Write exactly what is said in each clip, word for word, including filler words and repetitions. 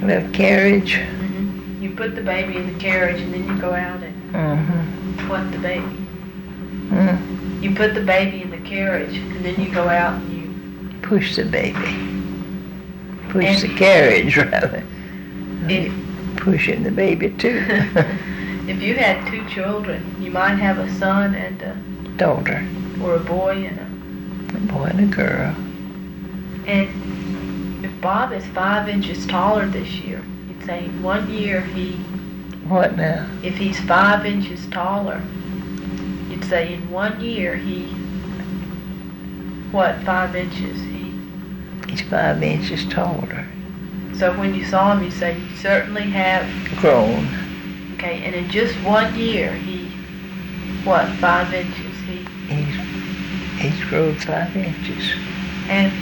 Little carriage. Mm-hmm. You put the baby in the carriage and then you go out and Mm-hmm. what the baby? Mm. You put the baby in the carriage and then you go out and you Push the baby. Push and the carriage, rather. If, Pushing the baby, too. if you had two children, you might have a son and a Daughter. Or a boy and a... A boy and a girl. And if Bob is five inches taller this year, you'd say in one year he... What now? If he's five inches taller, you'd say in one year he... What, five inches? He... He's five inches taller. So when you saw him, you say, you certainly have... Grown. Okay, and in just one year, he... What, five inches? He... He's, he's grown five inches. And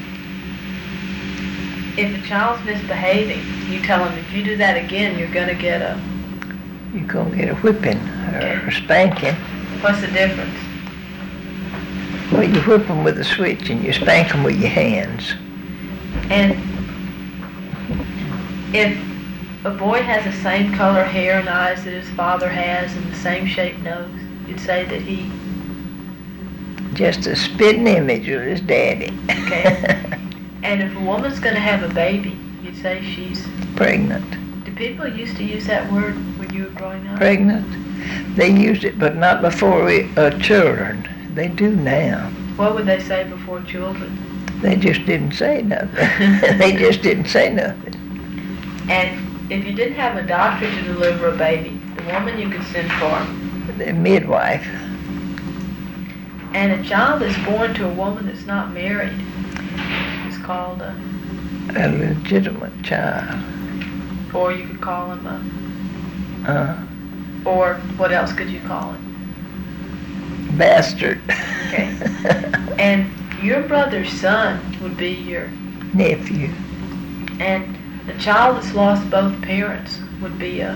if a child's misbehaving, you tell him, if you do that again, you're going to get a... You're going to get a whipping or Okay. a spanking. What's the difference? Well, you whip them with a switch and you spank them with your hands. And if a boy has the same color hair and eyes that his father has and the same shaped nose, you'd say that he... Just a spitting image of his daddy. Okay. And if a woman's going to have a baby, you'd say she's... Pregnant. Do people used to use that word when you were growing up? Pregnant. They used it, but not before we, uh, children. They do now. What would they say before children? They just didn't say nothing. They just didn't say nothing. And if you didn't have a doctor to deliver a baby, the woman you could send for, The midwife. and a child that's born to a woman that's not married is called a, A legitimate child. or you could call him a, Uh, or what else could you call him? bastard. Okay. And your brother's son would be your, Nephew. and a child that's lost both parents would be a,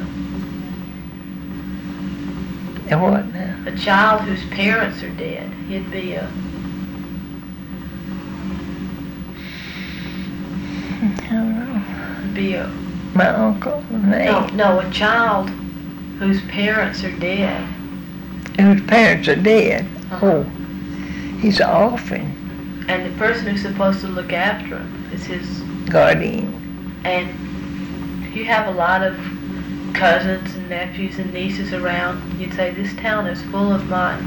And what now? a child whose parents are dead. He'd be a, I don't know. be a, My uncle. no, Name. no, a child whose parents are dead. Whose parents are dead. Uh-huh. Oh. He's an orphan. And the person who's supposed to look after him is his, Guardian. and if you have a lot of cousins and nephews and nieces around, you'd say, this town is full of mine.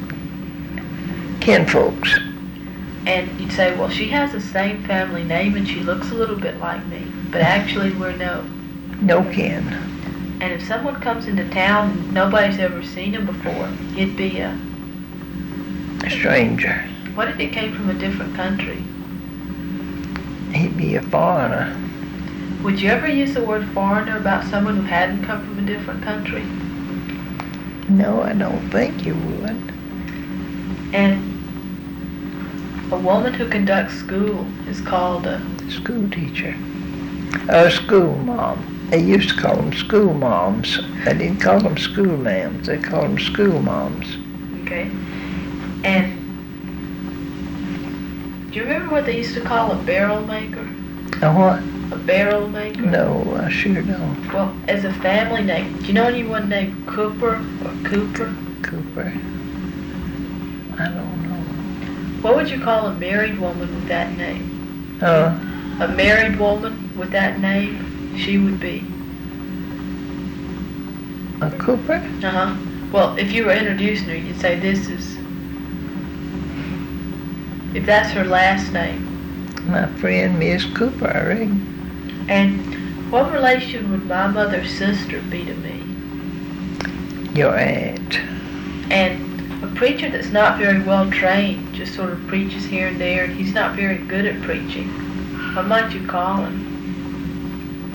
Kinfolks. And you'd say, well, she has the same family name and she looks a little bit like me, but actually we're no. No kin. And if someone comes into town and nobody's ever seen him before, he'd be a, A stranger. what if he came from a different country? He'd be a foreigner. Would you ever use the word foreigner about someone who hadn't come from a different country? No, I don't think you would. And a woman who conducts school is called a, School teacher. Or school mom. They used to call them school moms. They didn't call them school ma'ams. They called them school moms. okay? And do you remember what they used to call a barrel maker? A what? A barrel maker? No, I sure don't. Well, as a family name, do you know anyone named Cooper or Cooper? Cooper. I don't know. What would you call a married woman with that name? Uh, A married woman with that name, she would be. a Cooper? Uh-huh. Well, if you were introducing her, you'd say this is, if that's her last name. My friend, Miss Cooper, I reckon. And what relation would my mother's sister be to me? Your aunt. And a preacher that's not very well trained just sort of preaches here and there, and he's not very good at preaching. What might you call him?